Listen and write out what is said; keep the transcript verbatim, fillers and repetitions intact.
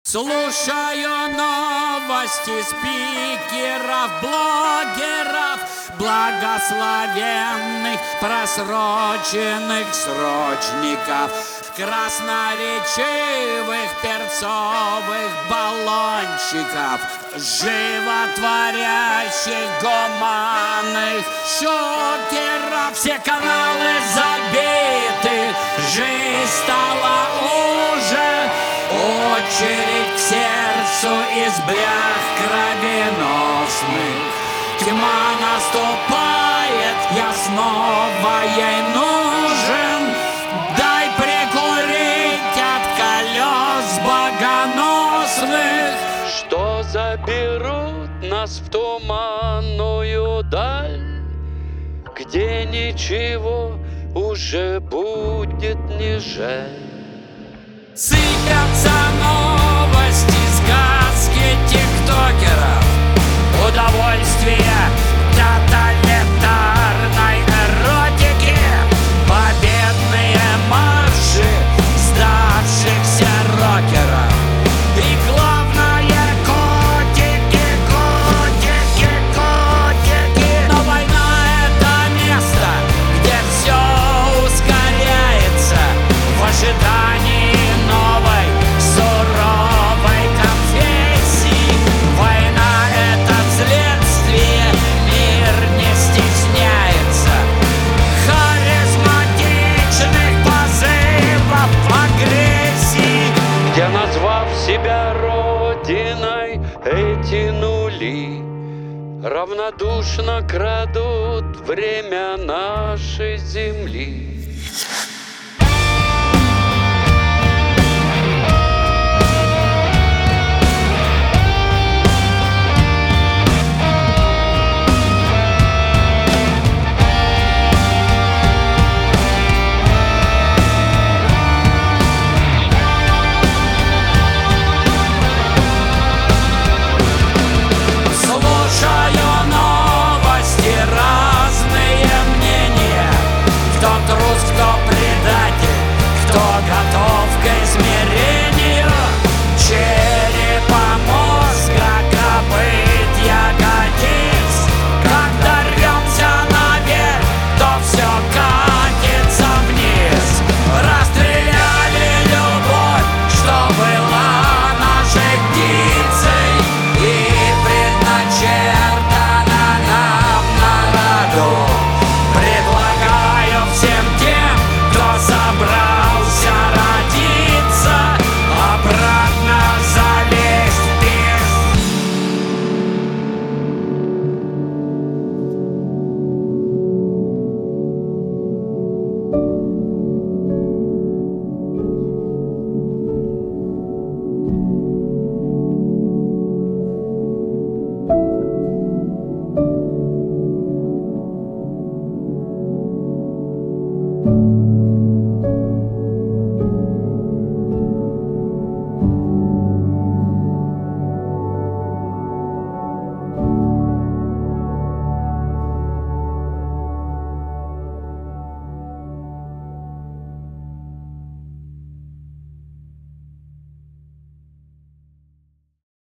Слушаю новости спикеров, блогеров, благословенных, просроченных срочников, красноречивых перцовых баллончиков, животворящих гуманных шокеров. Все каналы забиты, жизнь стала уже очередь к сердцу из блях кровеносных. Тьма наступает, я снова ей нужен. Дай прикурить от колес богоносных, что заберут нас в туманную даль, где ничего уже будет не жаль. Сыпятся новости, сказки тиктокеров, удовольствие тоталитарной эротики, победные марши сдавшихся рокеров. И главное, котики, котики, котики. Но война — это место, где все ускоряется в ожидании новой суровой конфессии. Война — это следствие, мир не стесняется харизматичных позывов агрессии, Где, назвав себя родиной, эти нули равнодушно крадут время нашей земли.